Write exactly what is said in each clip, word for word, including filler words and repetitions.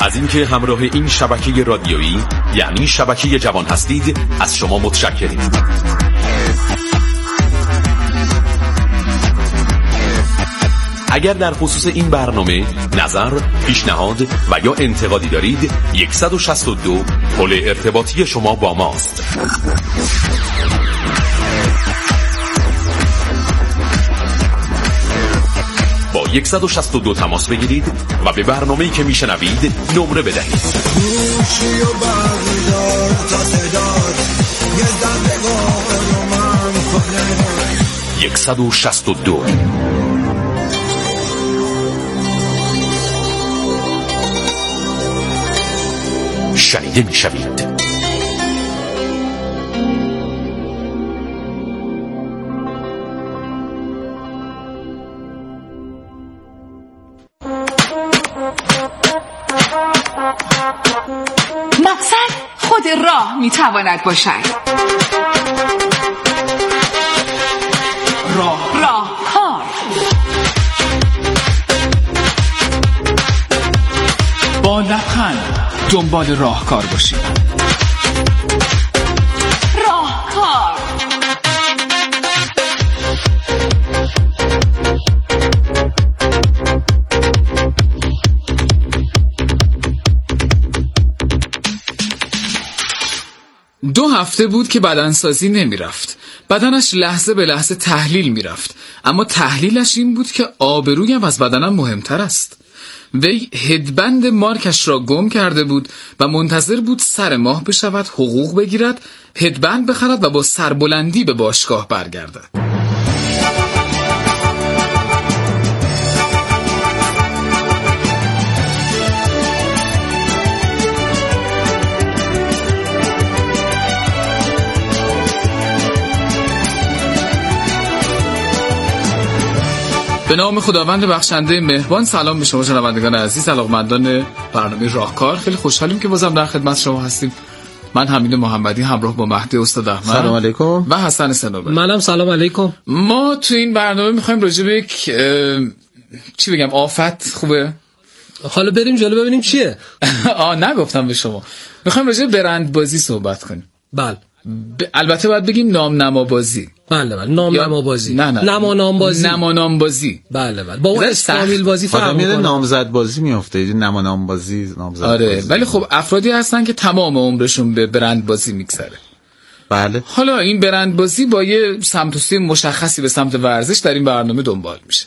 از اینکه همراه این شبکه رادیویی یعنی شبکه جوان هستید از شما متشکریم. اگر در خصوص این برنامه نظر، پیشنهاد و یا انتقادی دارید صد و شصت و دو پل ارتباطی شما با ماست. با صد و شصت و دو تماس بگیرید و به برنامه‌ای که میشنوید نمره بدهید. صد و شصت و دو شنیده میشوید. مقصد خود راه میتواند باشد. راه راه کار. با لبخند دنبال راهکار باشید. راهکار. دو هفته بود که بدنسازی نمی رفت. بدنش لحظه به لحظه تحلیل می رفت. اما تحلیلش این بود که آبرویم از بدنم مهمتر است. وی هدبند مارکش را گم کرده بود و منتظر بود سر ماه بشود، حقوق بگیرد، هدبند بخرد و با سربلندی به باشگاه برگردد. به نام خداوند بخشنده مهربان. سلام به شما شنوندگان عزیز، علاقه‌مندان برنامه راهکار. خیلی خوشحالیم که بازم در خدمت شما هستیم. من حمید محمدی همراه با مهدی استاد احمد. سلام علیکم. و حسن سنوبر. منم سلام علیکم. ما تو این برنامه میخوایم راجع به یک چی بگم آفت خوبه؟ حالا بریم جلو ببینیم چیه. آ نگفتم به شما. میخوایم راجع به برند بازی صحبت کنیم. بله. ب... البته باید بگیم نام نما بازی. بله بله نام یا... نما بازی. نه نه. نما نام بازی. نما نام بازی. بله بله. با اون استامیل بازی فرق میکنه. میکنه. نامزد بازی میفته. نما نام بازی نامزد. آره بازی. ولی خب افرادی هستن که تمام عمرشون به برند بازی میگذره. بله. حالا این برند بازی با یه سمت و سوی مشخصی به سمت ورزش در این برنامه دنبال میشه.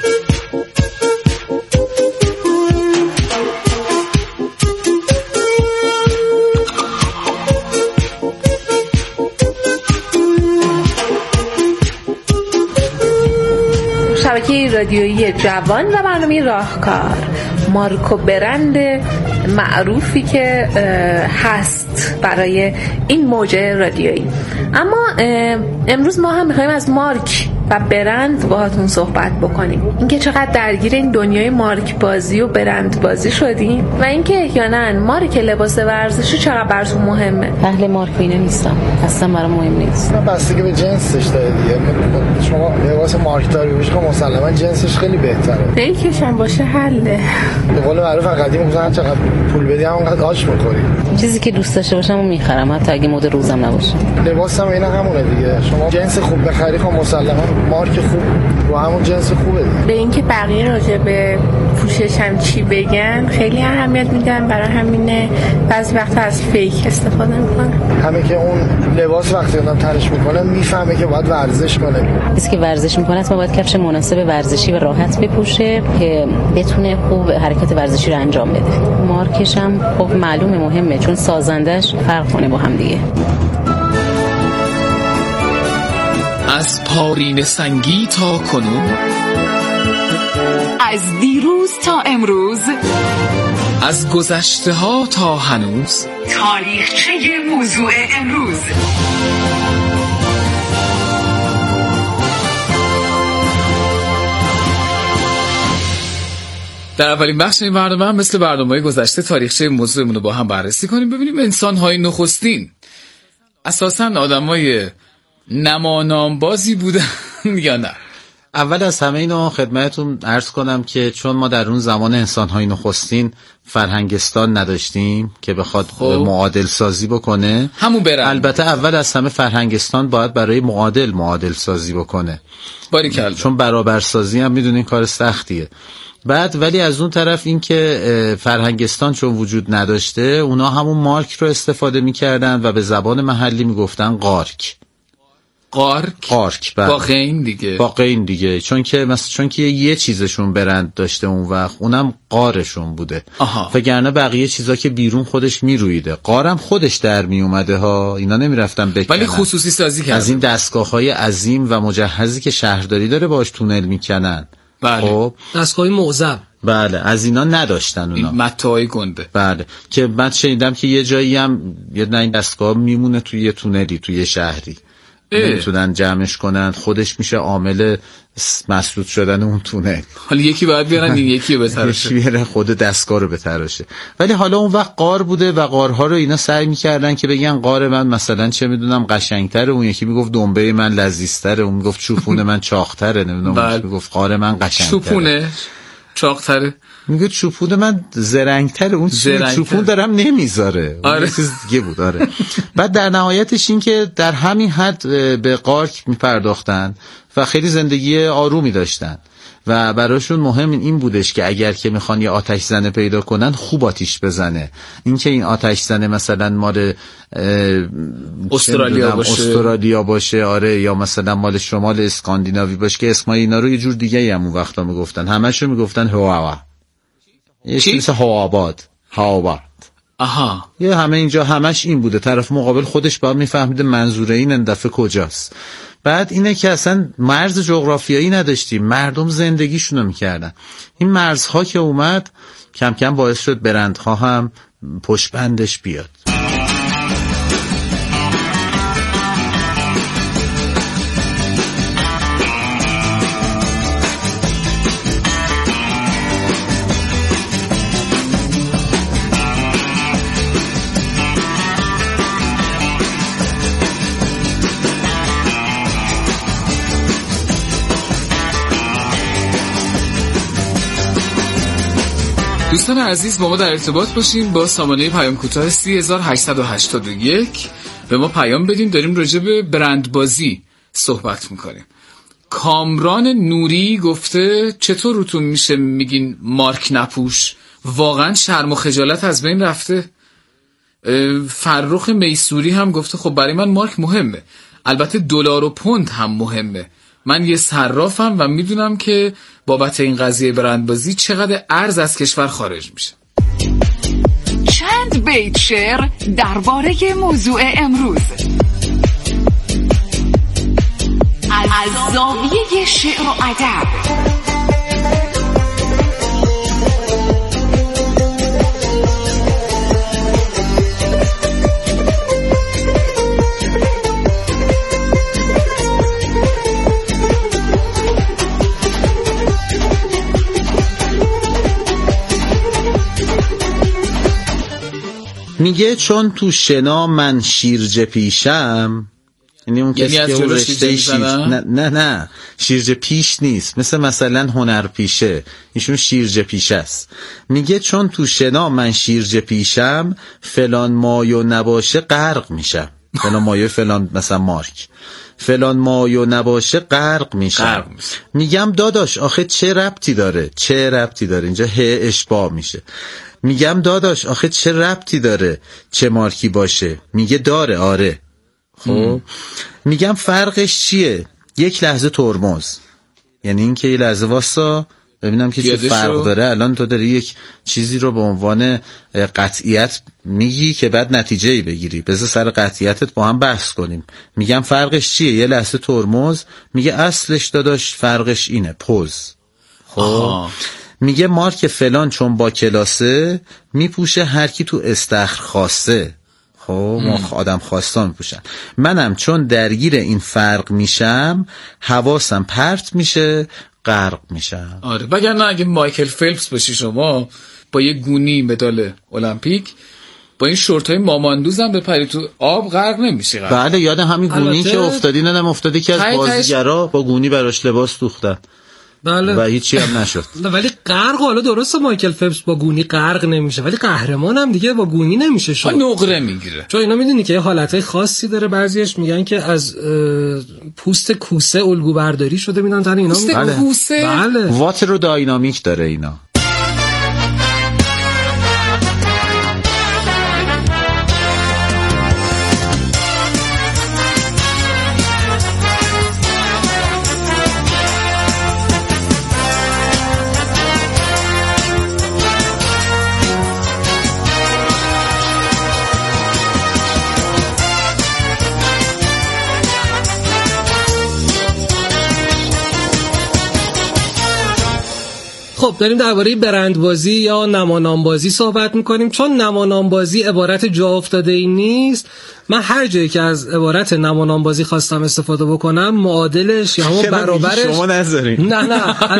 شبکه رادیویی جوان و برنامه راهکار، مارک و برند معروفی که هست برای این موج رادیویی. اما امروز ما هم میخوایم از مارک و برند باهاتون صحبت بکنیم، اینکه چقدر درگیر این دنیای مارک بازی و برند بازی شدیم و اینکه احیانا مارک لباس ورزشی چقدر براتون مهمه. اهل مارک اینا نیستم، اصلا برام مهم نیست. بستگی به جنسش داره دیگه. شما لباس مارکداری بشه که مسلما جنسش خیلی بهتره. ریکش هم باشه حله. به قول معروف قدیم میگفتن چقدر پول بدی همونقدر آش می‌خوری. چیزی که دوست داشته باشم اون میخرم، حتی اگه مد روزم نباشه. لباس هم اینا همونه دیگه. شما جنس خوب بخری خب مسلما مارک خوب و همون جنس خوبه دیگه. به اینکه بقیه راجع به پوشش هم چی بگن خیلی اهمیت میدن، برای همینه بعضی وقتا از فیک استفاده میکنن. همه که اون لباس وقتی آدم تنش میکنه میفهمه که باید ورزش کنه. کسی که ورزش میکنه اصلا باید کفش مناسب ورزشی و راحت بپوشه که بتونه خوب حرکت ورزشی رو انجام بده. مارکش هم خب معلومه مهمه، چون سازندش فرق کنه با هم دیگه. از پارین سنگی تا کنون، از دیروز تا امروز، از گذشته ها تا هنوز، تاریخچه موضوع امروز. در اولین بخش این برنامه هم مثل برنامه‌های گذشته تاریخچه موضوعمون رو با هم بررسی کنیم، ببینیم انسان‌های نخستین اساساً آدمای نمانام بازی بودن یا نه. اول از همه اینو خدمتتون عرض کنم که چون ما در اون زمان انسان‌های نخستین فرهنگستان نداشتیم که بخواد خب. معادل سازی بکنه، همون برن. البته اول از همه فرهنگستان باید برای معادل معادل سازی بکنه، باریکلا، چون برابر سازی هم میدونین کار سختیه. بعد ولی از اون طرف این که فرهنگستان چون وجود نداشته، اونا همون مارک رو استفاده میکردن و به زبان محلی میگفتن قارک. قارک قارک با غین دیگه، با غین دیگه، چون که مثلا چون که یه چیزشون برند داشته اون وقت، اونم قارشون بوده. وگرنه بقیه چیزا که بیرون خودش میرویده، قارم خودش در می اومده ها، اینا نمیرفتن بکنن، ولی خصوصی سازی کردن از این دستگاه‌های عظیم و مجهزی که شهرداری داره باهاش تونل میکنن. بله. خب دستگاهی معظم، بله، از اینا نداشتن اونا، متاعی گنده. بله، که من شنیدم که یه جایی هم یه نه دستگاه میمونه توی یه تونلی توی یه شهری، نمیتونن جمعش کنن، خودش میشه عامل مسدود شدن اون تونل. حالا یکی باید بیارن این یکی رو بتراشه، یکی بیاره خود دستگاه رو بتراشه. ولی حالا اون وقت قار بوده و قارها رو اینا سعی میکردن که بگن قار من مثلا چه میدونم قشنگتره، اون یکی میگفت دنبه من لذیذتره، اون میگفت چوپون من چاقتره، نمیدونم اون میگفت قار من قشنگتره. چوپونه چاقتره، میگه چوپون من زرنگتره، اون چوپون دارم نمیذاره. آره. چیز دیگه بود. آره. بعد در نهایتش این که در همین حد به قارک میپرداختن و خیلی زندگی آرومی داشتن و براشون مهم این بودش که اگر که میخوان یه آتش زنه پیدا کنن خوب آتیش بزنه. این که این آتش زنه مثلا مال استرالیا باشه استرالیا باشه آره، یا مثلا مال شمال اسکاندیناوی باشه، که اسمای اینا رو یه جور دیگه هم اون وقتا میگفتن، همشو میگفتن هواوا، یه چیز هواباد هواباد. آها، یه همه اینجا همش این بوده، طرف مقابل خودش باید میفهمیده منظور این اندفعه کجاست. بعد اینه که اصلا مرز جغرافیایی نداشتیم، مردم زندگیشونو میکردن. این مرزها که اومد کم کم باعث شد برندها هم پشت بندش بیاد. دوستان عزیز، با ما در ارتباط باشین با سامانه پیام کوتاه سه هزار و هشتصد و هشتاد و یک. به ما پیام بدین، داریم راجع به برندبازی صحبت میکنیم. کامران نوری گفته چطور روتون میشه میگین مارک نپوش؟ واقعا شرم و خجالت از بین رفته. فرخ میسوری هم گفته خب برای من مارک مهمه، البته دلار و پوند هم مهمه. من یه صرافم و میدونم که بابت این قضیه برندبازی چقدر ارز از کشور خارج میشه. چند بیت شعر درباره موضوع امروز از زاویه شعر و ادب. میگه چون تو شنا من شیرجه پیشم، یعنی اون کسی که اون رشته شیر نه نه نه شیرجه پیش نیست، مثل مثلا هنر پیشه، ایشون شیرجه پیشه است. میگه چون تو شنا من شیرجه پیشم، فلان مایو نباشه غرق میشم. فلان مایو فلان مثلا مارک، فلان مایو نباشه غرق میشم. میگم داداش آخه چه ربطی داره؟ چه ربطی داره؟ اینجا ه اشباع میشه. میگم داداش آخه چه ربطی داره چه مارکی باشه؟ میگه داره. آره. خب میگم فرقش چیه؟ یک لحظه ترمز، یعنی این که یه لحظه واسا ببینم که چه فرق داره. الان تو داری یک چیزی رو به عنوان قطعیت میگی که بعد نتیجه ای بگیری، بذار سر قطعیتت با هم بحث کنیم. میگم فرقش چیه؟ یه لحظه ترمز. میگه اصلش داداش فرقش اینه، پوز. خب میگه مارک فلان چون با کلاسه، میپوشه هر کی تو استخر خاصه. خب ما آدم خواستا میپوشن. منم چون درگیر این فرق میشم، حواسم پرت میشه، غرق میشم. آره، وگرنه اگه مایکل فلپس باشی شما با یه گونی مدال المپیک، با این شورتای ماماندوزم بپری تو آب غرق نمیشی. بله یاد همین گونی که افتادی نه افتادی که از بازیگرا با گونی براش لباس دوختن. بله. و هیچی هم نشد. ولی غرق حالا درسته مایکل فلپس با گونی غرق نمیشه ولی قهرمان هم دیگه با گونی نمیشه شد. نقره میگیره. چون اینا میدونی که حالتهای خاصی داره، بعضیش میگن که از پوست کوسه الگو برداری شده میدن تا اینا. پوست بله. کوسه بله. واتر داینامیک داره اینا. خب داریم درباره برندبازی یا نمانام‌بازی صحبت میکنیم. چون نمانام‌بازی عبارت جا افتاده ای نیست، من هر جایی که از عبارت نمانام‌بازی خواستم استفاده بکنم معادلش یا همون برابرش شما نذارین. نه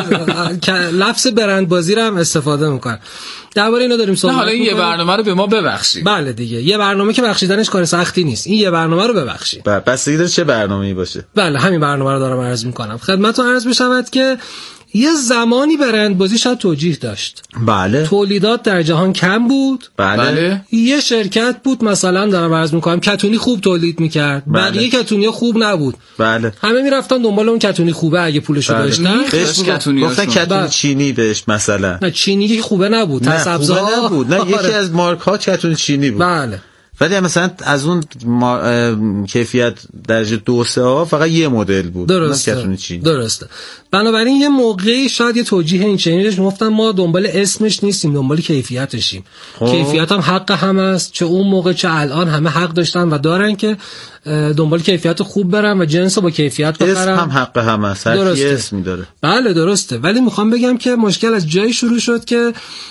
نه لفظ برندبازی رو هم استفاده میکنم. درباره اینا داریم صحبت. نه حالا این یه برنامه رو به ما ببخشید. بله دیگه یه برنامه که بخشیدنش کار سختی نیست، این یه برنامه رو ببخشید. بله بستگی داره چه برنامه‌ای باشه. بله همین برنامه رو دارم عرض میکنم خدمتتون. عرض بشود که یه زمانی برندبازی شاید توجیه داشت. بله. تولیدات در جهان کم بود. بله. بله. یه شرکت بود مثلا دارم عرض میکنم کتونی خوب تولید میکرد. بله. بقیه کتونی خوب نبود. بله. همه میرفتن دنبال اون کتونی خوبه اگه پولشو بله. داشتن. بهش گفتن کتونی بله. چینی بهش مثلا. نه چینی خوبه نبود. نه خوبه نبود. نه یکی از مارک ها کتونی چینی بود. بله. ولی مثلا از اون ما... کیفیت درجه دو سه ها فقط یه مدل بود. درسته. درسته. بنابراین یه موقعی شاید یه توجیه این چنینش میگفتن ما دنبال اسمش نیستیم، دنبال کیفیتشیم. خب. کیفیت هم حق هم است، چه اون موقع چه الان همه حق داشتن و دارن که دنبال کیفیت خوب برن و جنس با کیفیت بخرن. اسم هم حق هم است، هر کی اسمی داره. بله درسته. ولی میخوام بگم که مشکل از جایی شروع شد که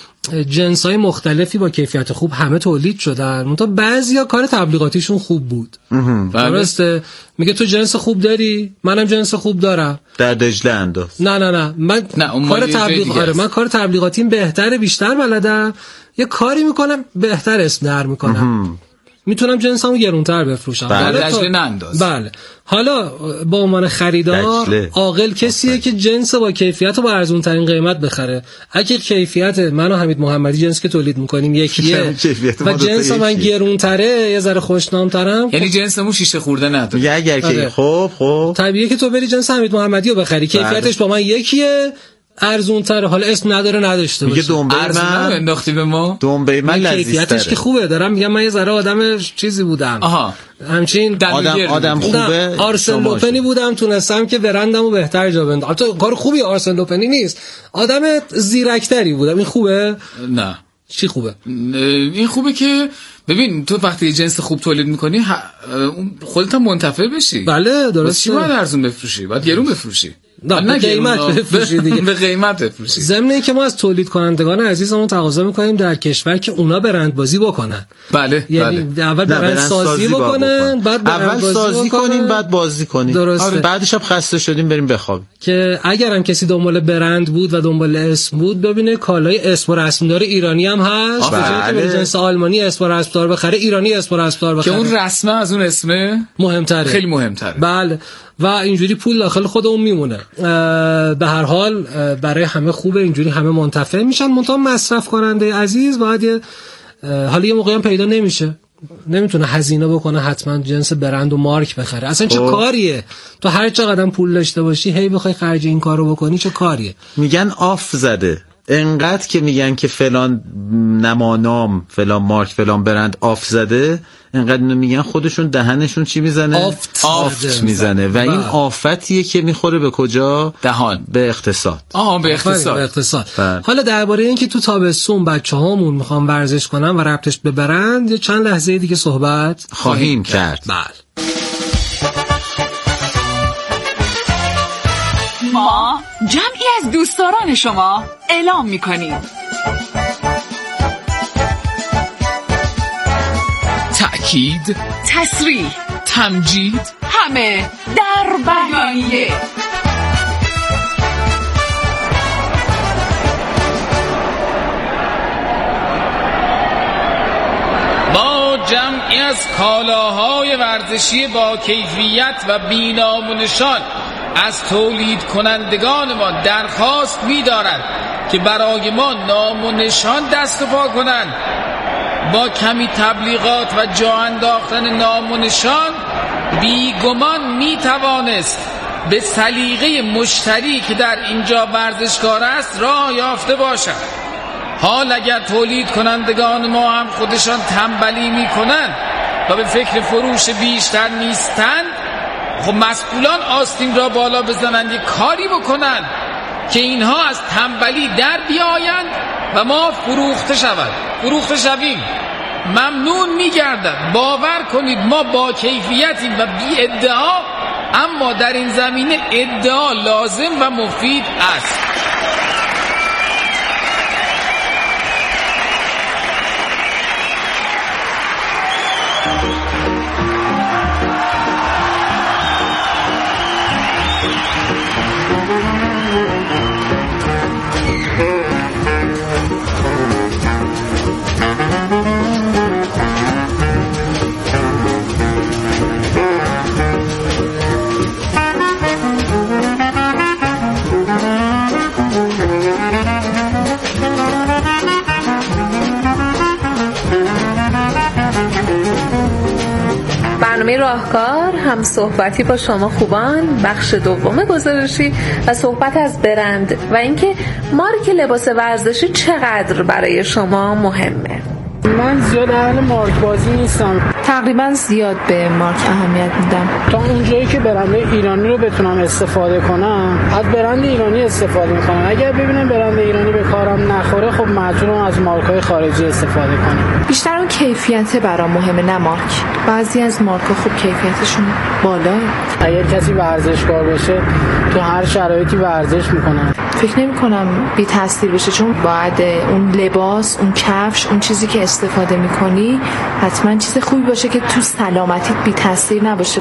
جنس‌های مختلفی با کیفیت خوب همه تولید شدن، منتها بعضیا کار تبلیغاتیشون خوب بود. درسته. میگه تو جنس خوب داری، منم جنس خوب دارم. در دجله انداز. نه نه نه من نه کار تبلیغ آره من کار تبلیغاتیم بهتره، بیشتر بلدم، یه کاری میکنم بهتر اسم در میکنم. میتونم جنسامو گرونتر بفروشم. بله دجله ننداز. بله. حالا با عنوان خریدار عاقل کسیه که جنس با کیفیت رو با ارزون ترین قیمت بخره. اگه کیفیت من و حمید محمدی جنس که تولید میکنیم یکیه و جنس من گرونتره یه ذره خوشنامترم، یعنی جنسمون شیشه خورده نداره. اگر که خب خب طبیعیه که تو بری جنس حمید محمدی رو بخری، کیفیتش با من یکیه، ارزون تره، حالا اسم نداره نداشته باشه. میگه دنبه من انداختی به ما، دنبه من لذیذ تره، کیفیتش که خوبه. دارم میگم من یه ذره آدم چیزی بودم. آها همچین آدم آدم خوبه. آرسن لوپنی بودم، تونستم که برندمو بهتر جا بندازم. البته کار خوبی آرسن لوپنی نیست، آدم زیرکتری بودم. این خوبه؟ نه. چی خوبه؟ این خوبه که ببین تو وقتی جنس خوب تولید میکنی خودت هم منتفع بشی. بله درسته. چی باید ارزون بفروشی؟ باید گرون بفروشی. نه به قیمت بفروشی دیگه. به قیمت بفروشی. ضمن اینکه ما از تولید کنندگان عزیزمون تقاضا میکنیم در کشور که اونا برندبازی بکنن. بله یعنی بله. اول برندسازی بکنن، بعد اول سازی کنیم بعد بازی کنیم. درسته. بعدش هم خسته شدیم بریم بخوابیم. که اگر هم کسی دنبال برند بود و دنبال اسم بود، ببینه کالای اسم و رسمدار ایرانی هم هست. به جای که به جنس آلمانی اسم و رسمدار بخره، ایرانی اسم و رسمدار بخره که اون رسمه از اون اسمه مهمتره، خیلی مهمتره. بله. و اینجوری پول داخل خودمون میمونه. به هر حال برای همه خوبه، اینجوری همه منتفع میشن. منتها مصرف کننده عزیز باید یه حالا یه موقعی هم پیدا نمیشه، نمیتونه هزینه بکنه حتما جنس برند و مارک بخره. اصلا چه کاریه؟ تو هر چقدر پول داشته باشی هی بخوای خرج این کارو بکنی، چه کاریه؟ میگن آف زده. انقدر که میگن که فلان نمانام، فلان مارک، فلان برند آف زده، انقدر اینو میگن خودشون دهنشون چی میزنه؟ آفت, آفت میزنه. و این آفتیه که میخوره به کجا؟ دهان. به اقتصاد. آها به اقتصاد. به اقتصاد. حالا درباره این که تو تابستون بچه‌هامون میخوان ورزش کنن و ربطش به برند یه چند لحظه دیگه صحبت خواهیم کرد. بله. ما جمعی از دوستداران شما اعلام میکنیم. تأکید، تصریح، تمجید، همه در بیانیه. ما از کالاهای ورزشی با کیفیت و بی‌نام و نشان از تولید کنندگان ما درخواست می‌دارد که برای ما نام و نشان دست و پا کنند. با کمی تبلیغات و جا انداختن نام و نشان بیگمان میتوانست به سلیقه مشتری که در اینجا ورزشکار است راه یافته باشد. حال اگر تولید کنندگان ما هم خودشان تنبلی میکنند و به فکر فروش بیشتر نیستند، خب مسئولان آستین را بالا بزنند، یک کاری بکنند که اینها از تنبلی در بیایند و ما فروخته شود فروخته شویم. ممنون میگردد. باور کنید ما با کیفیتیم و بی ادعا، اما در این زمینه ادعا لازم و مفید است. برنامه راهکار هم صحبتی با شما خوبان، بخش دوم گزارشی و صحبت از برند و اینکه مارک لباس ورزشی چقدر برای شما مهمه. من زیاد اهل مارک بازی نیستم. تقریبا زیاد به مارک اهمیت میدم. تا اونجایی که برند ایرانی رو بتونم استفاده کنم از برند ایرانی استفاده میکنم. اگر ببینم برند ایرانی به کارم نخوره، خب مجبورم از مارک‌های خارجی استفاده کنم. بیشتر اون کیفیت برام مهمه نه مارک. بعضی از مارک‌ها خوب کیفیتشون بالاه. اگر کسی ورزشکار باشه تو هر شرایطی ورزش میکنه. فکر نمی‌کنم بی تاثیر بشه، چون باید اون لباس، اون کفش، اون چیزی که استفاده میکنی حتما چیز خوبی باشه که تو سلامتیت بی تاثیر نباشه.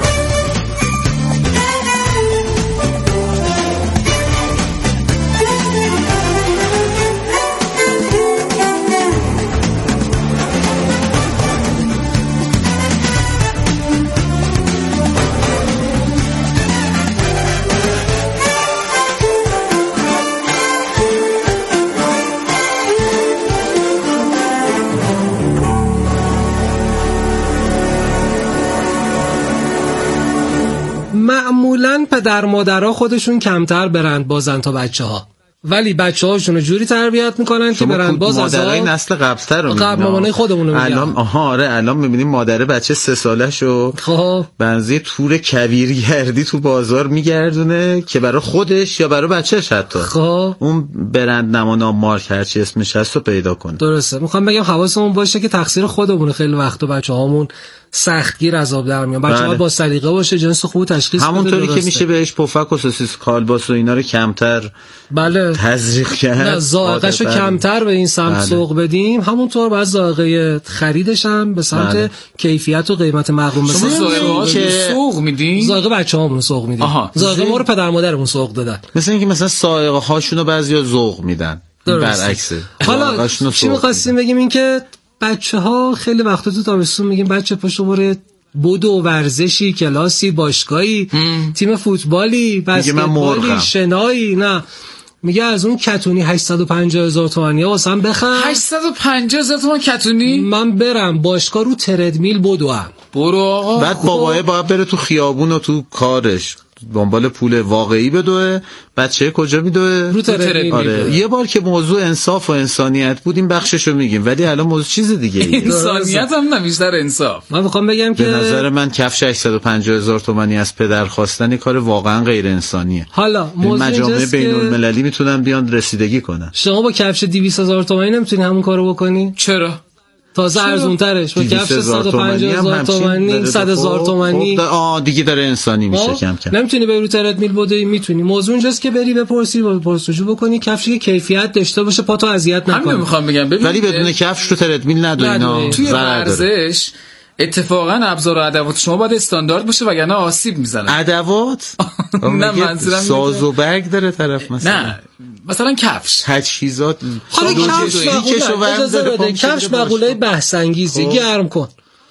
معمولاً پدر مادرها خودشون کمتر برند بازن تا بچه‌ها، ولی بچه‌هاشون رو جوری تربیت میکنن که برند باز. از مادرای نسل قبل‌تر رو قبل مامانای خودمون رو الان آها آره الان می‌بینیم مادر بچه سه ساله‌شو خب بنزی تور کویرگردی تو بازار میگردونه که برای خودش یا برای بچه‌ش حتی خب اون برند نمانا مارک هر چی اسمش هست رو پیدا کنه. درسته. میخوام بگم حواسمون باشه که تقصیر خودمون خیلی وقتا بچه‌هامون سختگیر از آب در میان. بچه‌ها بله. با سلیقه باشه، جنس خوب تشخیص بده، همونطوری که میشه بهش پفک و سوسیس کالباس و اینا رو کمتر بله تزریق کرد، نه ذائقه‌شو کمتر به این سمت بله. سوق بدیم. همونطور باید ذائقه خریدش هم به سمت بله. کیفیت و قیمت مقرون شما ذائقه‌ها که سوق میدین؟ ذائقه بچه‌هامون سوق میدیم. ذائقه ما رو پدر مادرمون سوق دادن. مثل اینکه مثلا سائقه هاشونو بعضیا ذوق میدن، برعکسه. حالا چی می‌خواستیم بگیم این که بچه‌ها خیلی وقتا تو تابستون میگیم بچه پشت بره بدو ورزشی، کلاسی، باشگاهی، تیم فوتبالی، بسکتبالی، شنایی، نه میگه از اون کتونی هشتصد و پنجاه هزار تومانی واسم بخرم. هشتصد و پنجاه هزار تومان کتونی؟ من برم باشگاه رو تردمیل بدوام. برو آقا. بعد باباه باید بره تو خیابون و تو کارش دنبال پول واقعی بدوه، بچه کجا میدوه؟ رو تردمیل. آره. یه بار که موضوع انصاف و انسانیت بود این بخششو میگیم، ولی الان موضوع چیز دیگه ای. انسانیت هم نه بیشتر انصاف. من میخوام بگم که به نظر من کفش هشتصد و پنجاه هزار تومانی از پدر خواستن کار واقعا غیر انسانیه. حالا مجامع بین المللی میتونن بیان رسیدگی کنن. شما با کفش دویست هزار تومانی نمیتونی همون کارو بکنی؟ چرا؟ تازه ارزون ترش با کفش صد و پنجاه هزار تومانی، صد هزار تومانی. آ دیگه داره انسانی میشه کم کم. نمیتونی بری رو تردمیل بدوی، میتونی. موضوع اینجاست که بری بپرسی و پرسجو بکنی کفشی که کیفیت داشته باشه، پاتو اذیت نکنه. همین میخوام بگم. ببین ولی بدون کفش رو تردمیل ندو اینا. توی ورزش اتفاقا ابزار و ادوات شما باید استاندارد باشه وگرنه آسیب میزنه. ادوات؟ نه منظورم ساز و برگ داره طرف مثلا. نه مثلا کفش، تجهیزات. حالا کفش کفش مقوله بحث انگیزه. گرم کن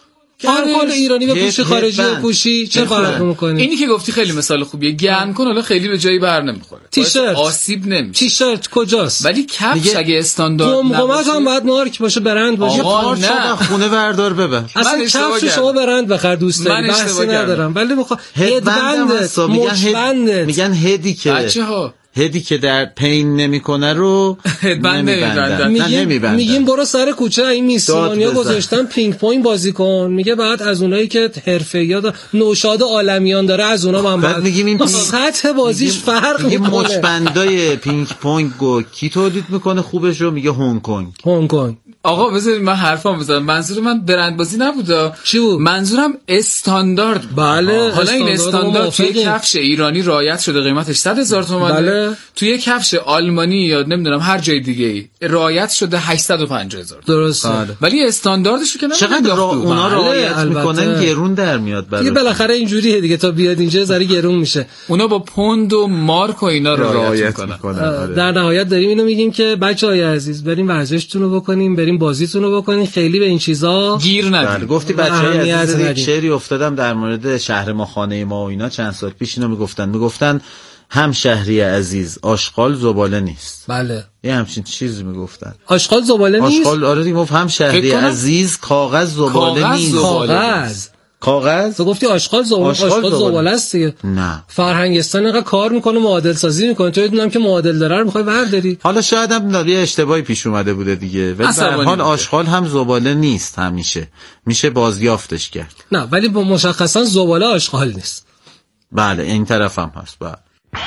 گرم کن ایرانی بپوشی خارجی بپوشی چه فرق میکنه؟ اینی که گفتی خیلی مثال خوبیه. گرم کن حالا خیلی به جایی بر نمیخوره، تیشرت آسیب نمیشه. تیشرت کجاست؟ ولی کفش اگه استاندارد نباشه قمقمت هم باید مارک باشه، برند باشه. آقا نه خونه بردار ببر. اصلا کفش شما برند بخر دوست داری، بحثی ندارم، ولی میخوام هدبند مچبند میگن هدی که بچه‌ها هدی که در پین نمیکنه رو هدبند نمیبندن. میگیم میگیم برو سر کوچه این میسیمانیا گذاشتن پینگ پونگ بازی کن، میگه بعد از اونایی که حرفه‌ای نوشاد عالمیان داره از اونها من بعد میگیم این سطح بازیش فرق میکنه. مچبندای پینگ پونگ رو کی تولید میکنه خوبش رو؟ میگه هنگ کنگ. هنگ کنگ. آقا بذارید من حرفام بزنم. منظور من برندبازی نبوده. چی بود؟ منظورم استاندارد. بله حالا این استاندارد توی کفش ایرانی رعایت شده، قیمتش صد هزار تومانه. بله. توی کفش آلمانی یا نمیدونم هر جای دیگه ای رعایت شده هشتصد و پنجاه هزار. درسته. ولی استانداردش که چقدر را اونا رعایت میکنن گرون در میاد برای. دیگه بالاخره اینجوریه دیگه، تا بیاد اینجا زری گرون میشه. اونا با پوند و مارک و اینا رعایت میکنن. در نهایت داریم اینو میگیم که بچهای عزیز بریم ورزشتون رو بکنیم، بریم بازیتون رو بکنین، خیلی به این چیزا گیر ندید. گفتی بچهای عزیز، یک شعری افتادم در مورد شهر ما خانه ما و اینا چند سال پیش، اینو میگفتن میگفتن هم شهری عزیز آشغال زباله نیست. بله یه همچین چیزی میگفتن. آشغال زباله نیست. آشغال آره دیگه، هم شهری عزیز کاغذ زباله نیست. کاغذ کاغذ تو گفتی آشغال زباله، آشغال زباله است دیگه. نه فرهنگستان اینقدر کار میکنه، معادل سازی میکنه، تو میدونم که معادل داره رو میخوای برداری. حالا شاید هم یه اشتباهی پیش اومده بوده دیگه، ولی به هر حال آشغال هم زباله نیست، همیشه میشه بازیافتش کرد. نه ولی با مشخصا زباله آشغال نیست. بله این طرف هم هست. بله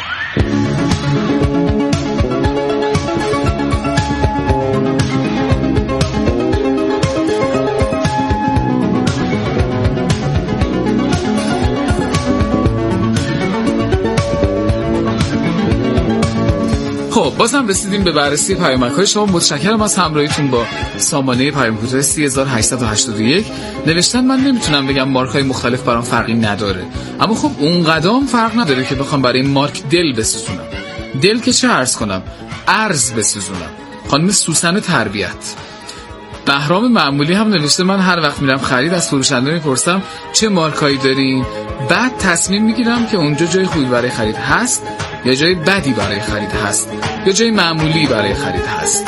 خب بازم رسیدیم به بررسی پیامک‌های شما. متشکرم از همراهیتون با سامانه پیام کوتاه سه هزار و هشتصد و هشتاد و یک. نوشتن من نمیتونم بگم مارک‌های مختلف برام فرقی نداره، اما خب اون قدم فرق نداره که بخوام برای این مارک دل بسوزونم. دل که چه عرض کنم، ارز بسوزونم. خانم سوسن تربیت. بهرام معمولی هم نوشته من هر وقت میرم خرید از فروشنده میپرسم چه مارکایی دارین، بعد تصمیم میگیرم که اونجا جای خوبی برای خرید هست یا جای بدی برای خرید هست یا جای معمولی برای خرید هست.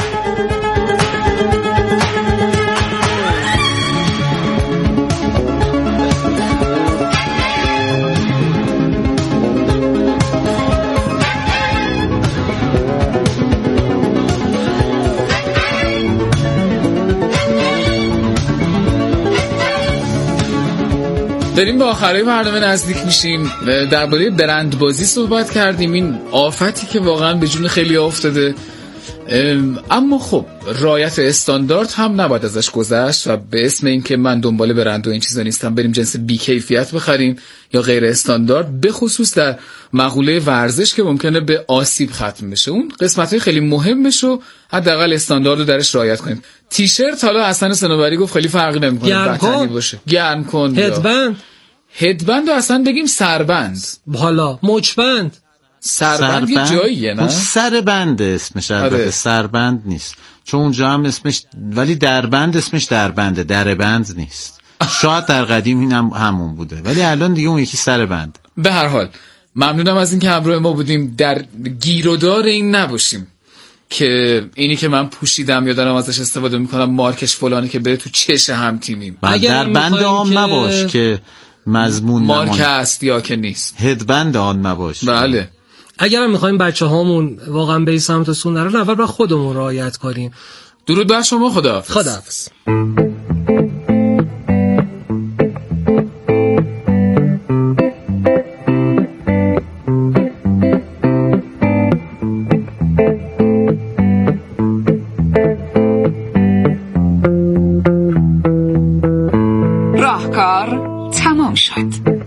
داریم به آخرای برنامه نزدیک میشیم. درباره برندبازی صحبت کردیم، این آفتی که واقعا به جون خیلی افتاده، اما خب رعایت استاندارد هم نباید ازش گذشت و به اسم این که من دنبال برند و این چیزا نیستم بریم جنس بی کیفیت بخریم یا غیر استاندارد، به خصوص در مقوله ورزش که ممکنه به آسیب ختم بشه. اون قسمت‌های خیلی مهمش رو حداقل استاندارد رو درش رعایت کنیم. تیشرت حالا حسن صنوبری گفت خیلی فرقی نمی‌کنه، بطنی باشه، گرم کن. هدبند هدبند رو اصلا بگیم سربند، حالا مچبند. سربند یه جاییه نه؟ سربند اسمش، البته سربند نیست، چون اونجا هم اسمش، ولی دربند اسمش دربنده، دربند نیست. شاید در قدیم این هم همون بوده، ولی الان دیگه اون یکی سربند. به هر حال ممنونم از این که همراه ما بودیم. در گیرودار این نباشیم که اینی که من پوشیدم یا دارم ازش استفاده میکنم مارکش فلانه که بره تو چش هم تیمیم. در بند آن که... نباش که مضمون مارک است یا که نیست، هدبند آن نباش. بله. اگر هم میخوایم بچه هامون واقعا به این سمت سون نرن، اول باید خودمون رعایت کنیم. درود بر شما. خداحافظ. خداحافظ. راهکار تمام شد.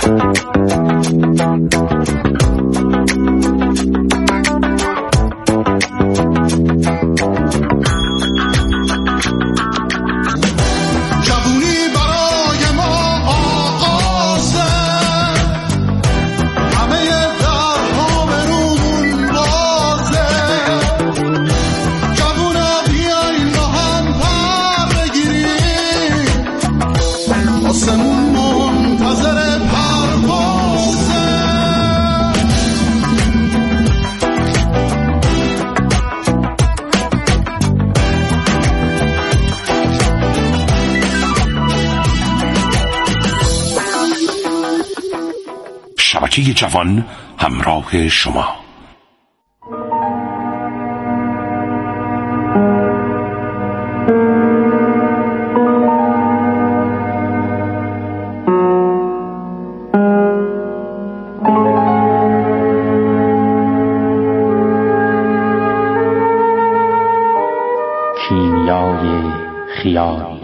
شبکه جوان همراه شما. کیمیای خیال.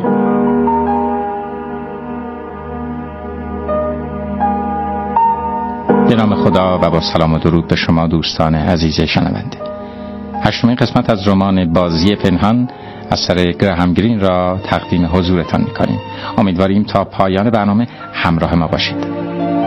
به نام خدا و با سلام و درود به شما دوستان عزیز شنونده. هشتمین قسمت از رمان بازی پنهان اثر گراهام گرین را تقدیم حضورتان می‌کنیم. امیدواریم تا پایان برنامه همراه ما باشید.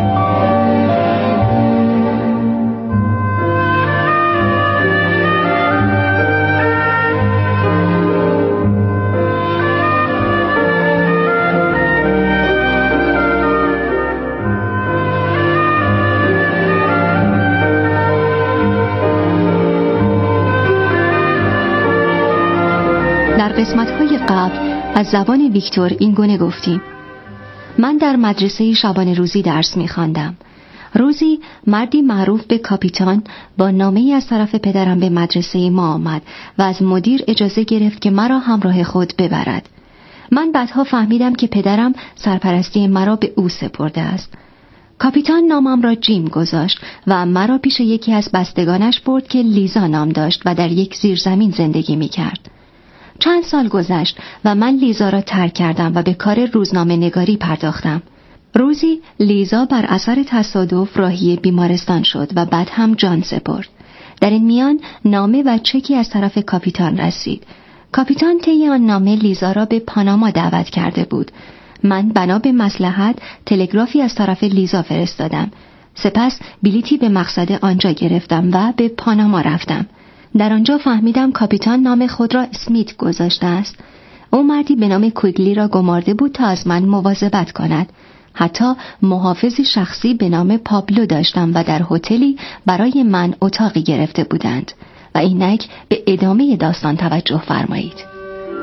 در قسمت‌های قبل از زبان ویکتور این گونه گفتیم: من در مدرسه شبانه روزی درس می‌خواندم. روزی مردی معروف به کاپیتان با نامه‌ای از طرف پدرم به مدرسه ما آمد و از مدیر اجازه گرفت که مرا همراه خود ببرد. من بعدها فهمیدم که پدرم سرپرستی مرا به او سپرده است. کاپیتان نامم را جیم گذاشت و مرا پیش یکی از بستگانش برد که لیزا نام داشت و در یک زیرزمین زندگی می‌کرد. چند سال گذشت و من لیزا را ترک کردم و به کار روزنامه نگاری پرداختم. روزی لیزا بر اثر تصادف راهی بیمارستان شد و بعد هم جان سپرد. در این میان نامه و چکی از طرف کاپیتان رسید. کاپیتان طی آن نامه لیزا را به پاناما دعوت کرده بود. من بنا به مصلحت تلگرافی از طرف لیزا فرستادم. سپس بلیطی به مقصد آنجا گرفتم و به پاناما رفتم. در آنجا فهمیدم کاپیتان نام خود را اسمیت گذاشته است. او مردی به نام کویگلی را گمارده بود تا از من مواظبت کند. حتی محافظی شخصی به نام پابلو داشتم و در هتلی برای من اتاقی گرفته بودند. و اینک به ادامه داستان توجه فرمایید.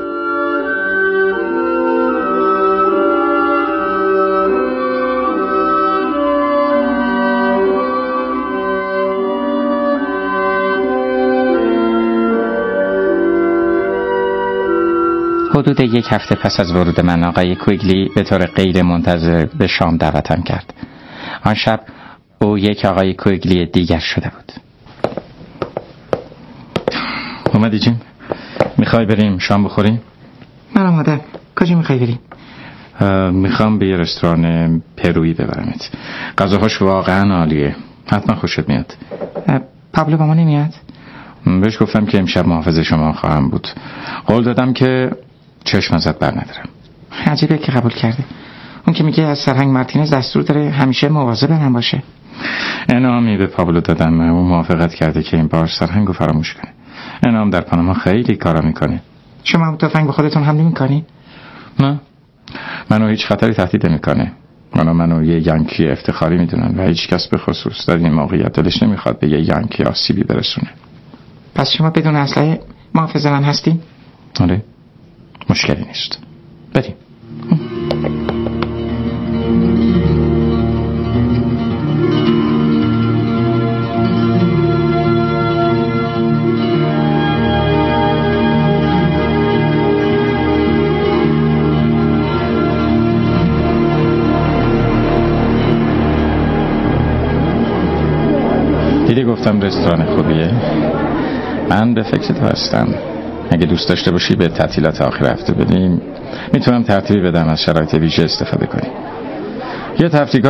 حدود یک هفته پس از ورود من آقای کویگلی به طور غیر منتظر به شام دعوتم کرد. آن شب او یک آقای کویگلی دیگر شده بود. اومدی جیم؟ میخوای بریم شام بخوریم؟ من مادر کجا میخوای بریم؟ میخوام به یه رستوران پرویی ببرمت. غذاهاش واقعا عالیه. حتما خوشت میاد. پابلو با ما نمیاد؟ بهش گفتم که امشب محافظ شما خواهم بود. قول دادم که چشم ازت بر ندارم. عجیبه که قبول کرده. اون که میگه از سرهنگ مارتینز دستور داره همیشه مواظب من باشه. انعامی به پابلو دادم. اون موافقت کرده که این بار سرهنگو فراموش کنه. انعام در پاناما خیلی کارا میکنه. شما هم تفنگ به خودتون حمله میکنی؟ نه. منو هیچ خطری تهدید نمیکنه. منو منو یه ینکی افتخاری میدونن و هیچ کس به خصوص در این موقعیت دلش نمیخواد به یه ینکی آسیبی برسونه. پس شما بدون اسلحه محافظ من هستین؟ آره. مشکلی نیست. بریم. دیدی گفتم رستوران خوبیه. من به فکر تو هستم. اگه دوست داشته باشی به تعطیلات آخر هفته بدیم، میتونم ترتیبی بدم از شرایط ویژه استفاده کنیم. یه تفریحگاه